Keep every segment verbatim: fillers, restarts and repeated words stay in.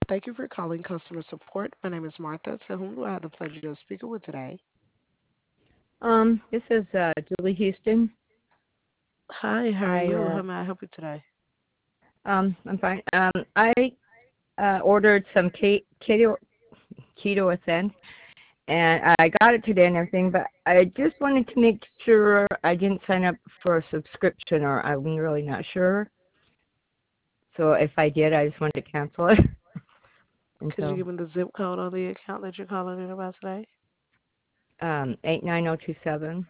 Thank you for calling customer support. My name is Martha. To whom do I have the pleasure of speaking with today? Um, this is uh, Julie Houston. Hi, how are I you? uh, How may I help you today? um, I'm fine. Um, I uh, ordered some ke- keto keto ascent, and I got it today and everything. But I just wanted to make sure I didn't sign up for a subscription, or I'm really not sure. So if I did, I just wanted to cancel it. And Could you so, give me the zip code on the account that you're calling in about today? um, eight nine zero two seven.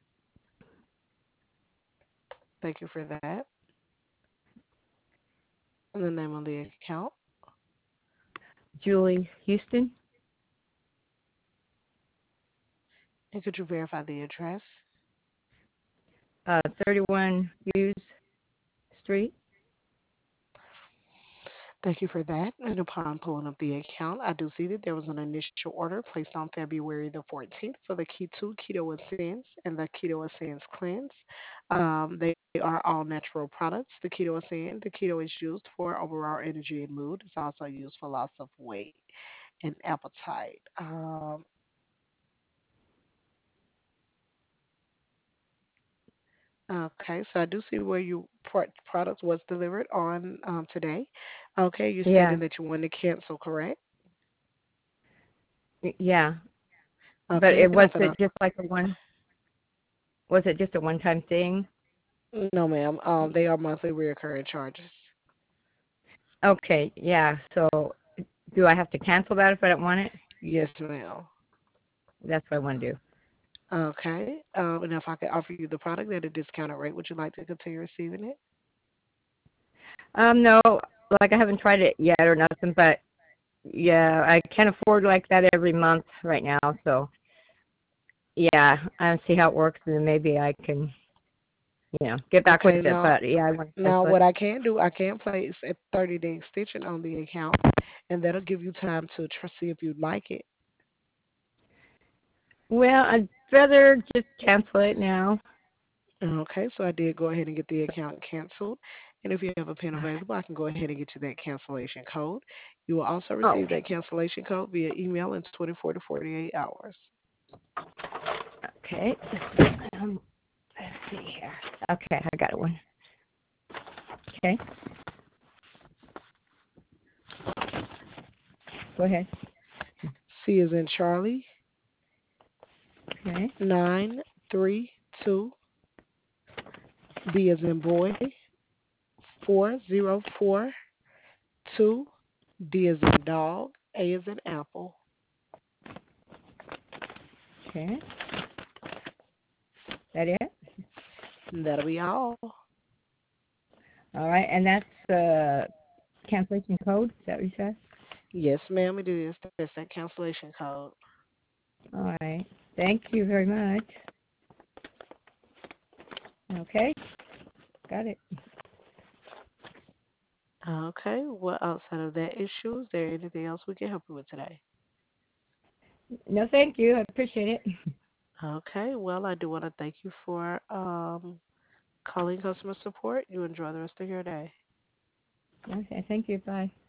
Thank you for that. And the name on the account. Julie Houston, And could you verify the address? uh, thirty-one Hughes Street. Thank you for that. And upon pulling up the account, I do see that there was an initial order placed on February the fourteenth for the Key two Keto Ascends and the Keto Ascends Cleanse. Um, they are all natural products. The Keto Ascend, the keto is used for overall energy and mood. It's also used for loss of weight and appetite. Um, okay, so I do see where your pro- product was delivered on um, today. Okay, you're Yeah, stating that you want to cancel, correct? y- yeah. But Okay, it and I'm was gonna it just like a one. Was it just a one-time thing? no, ma'am. Um, they are monthly recurring charges. Okay, yeah. So do I have to cancel that if I don't want it? Yes, ma'am. That's what I want to do. Okay. Um, and if I could offer you the product at a discounted rate, would you like to continue receiving it? Um, no, like I haven't tried it yet or nothing, but yeah, I can't afford like that every month right now. So yeah, I'll see how it works, and then maybe I can, you know, get back with Okay. it. Now, But yeah, I want to now cancel it. what I can do, I can place a thirty day extension on the account, and that'll give you time to tr- see if you like it. Well, I'd rather just cancel it now. Okay. So I did go ahead and get the account canceled. And if you have a pen available, I can go ahead and get you that cancellation code. You will also Oh, receive that cancellation code via email in twenty-four to forty-eight hours. okay. Um, let's see here. Okay, I got one. Okay, go ahead. C is in Charlie, Okay, nine three two. B is in boy, four zero four two. D is in dog. A is in apple. okay. That it? And that'll be all. All right, and that's the cancellation code. Is that what you said? Yes, ma'am, it is. That's that cancellation code. All right. Thank you very much. Okay, got it. Okay. Well, outside of that issue, is there anything else we can help you with today? No, thank you. I appreciate it. Okay. Well, I do want to thank you for um, calling customer support. You enjoy the rest of your day. Okay, thank you. Bye.